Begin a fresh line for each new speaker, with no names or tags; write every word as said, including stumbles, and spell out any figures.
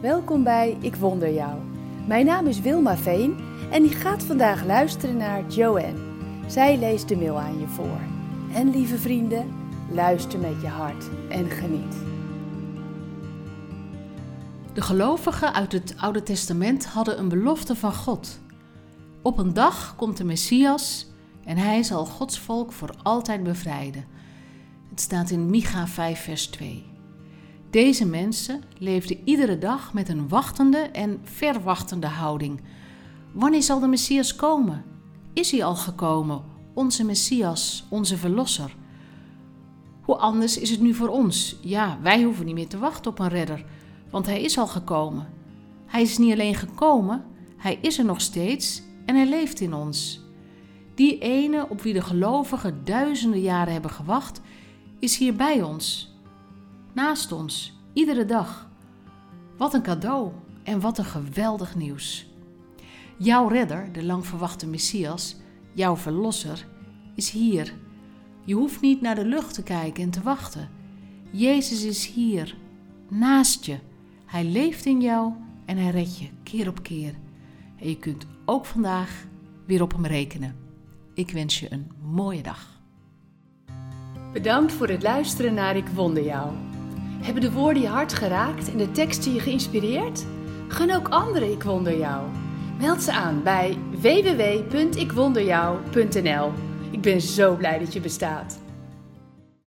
Welkom bij Ik Wonder Jou. Mijn naam is Wilma Veen en ik ga vandaag luisteren naar Joanne. Zij leest de mail aan je voor. En lieve vrienden, luister met je hart en geniet.
De gelovigen uit het Oude Testament hadden een belofte van God. Op een dag komt de Messias en hij zal Gods volk voor altijd bevrijden. Het staat in Micha vijf vers twee. Deze mensen leefden iedere dag met een wachtende en verwachtende houding. Wanneer zal de Messias komen? Is hij al gekomen, onze Messias, onze Verlosser? Hoe anders is het nu voor ons? Ja, wij hoeven niet meer te wachten op een redder, want hij is al gekomen. Hij is niet alleen gekomen, hij is er nog steeds en hij leeft in ons. Die ene op wie de gelovigen duizenden jaren hebben gewacht, is hier bij ons. Naast ons, iedere dag. Wat een cadeau en wat een geweldig nieuws. Jouw redder, de lang verwachte Messias, jouw verlosser, is hier. Je hoeft niet naar de lucht te kijken en te wachten. Jezus is hier, naast je. Hij leeft in jou en hij redt je keer op keer. En je kunt ook vandaag weer op hem rekenen. Ik wens je een mooie dag.
Bedankt voor het luisteren naar Ik Wonder Jou. Hebben de woorden je hart geraakt en de teksten je geïnspireerd? Gun ook anderen Ik Wonder Jou. Meld ze aan bij w w w punt ik wonder jou punt n l. Ik ben zo blij dat je bestaat.